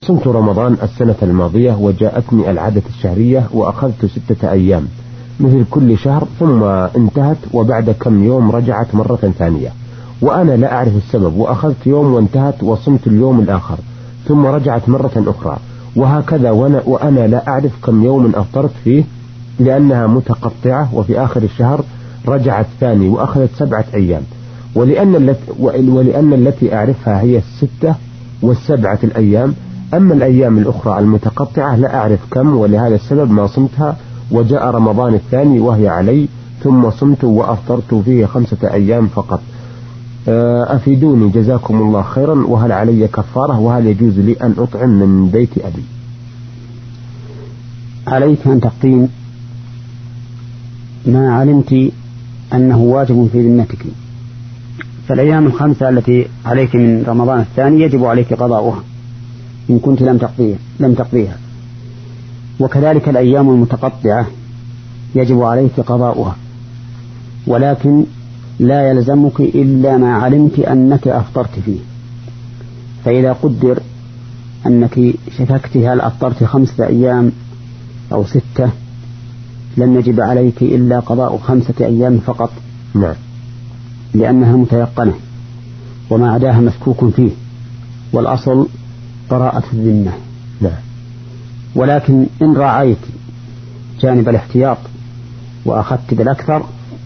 صمت رمضان السنة الماضية وجاءتني العادة الشهرية وأخذت 6 أيام مثل كل شهر، ثم انتهت وبعد كم يوم رجعت مرة ثانية وأنا لا أعرف السبب، وأخذت يوم وانتهت وصمت اليوم الآخر ثم رجعت مرة أخرى، وهكذا وأنا لا أعرف كم يوم أفطرت فيه لأنها متقطعة، وفي آخر الشهر رجعت ثاني وأخذت 7 أيام، ولأن التي أعرفها هي 6 و7 الأيام، أما الأيام الأخرى المتقطعة لا أعرف كم، ولهذا السبب ما صمتها، وجاء رمضان الثاني وهي علي ثم صمت وأفطرت فيه 5 أيام فقط. أفيدوني جزاكم الله خيرا، وهل علي كفارة، وهل يجوز لي أن أطعم من بيت أبي؟ عليك أن تقيم ما علمت أنه واجب في ذمتك، فالأيام 5 التي عليك من رمضان الثاني يجب عليك قضاؤها إن كنت لم تقضيها، وكذلك الأيام المتقطعة يجب عليك قضاؤها، ولكن لا يلزمك إلا ما علمت أنك أفطرت فيه. فإذا قدر أنك شككت هل أفطرت 5 أيام أو 6 لم يجب عليك إلا قضاء 5 أيام فقط، نعم، لأنها متيقنة وما عداها مشكوك فيه، والأصل براءة الذمة. نعم. ولكن إن راعيت جانب الاحتياط وأخذت بالأكثر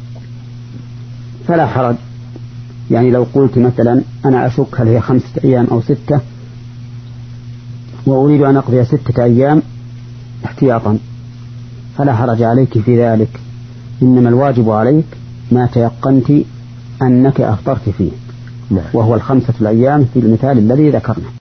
فلا حرج، يعني لو قلت مثلا أنا أشك هل هي 5 أيام أو 6 وأريد أن أقضي 6 أيام احتياطا فلا حرج عليك في ذلك، إنما الواجب عليك ما تيقنت أنك أفطرت فيه، نعم. وهو 5 الأيام في المثال الذي ذكرنا.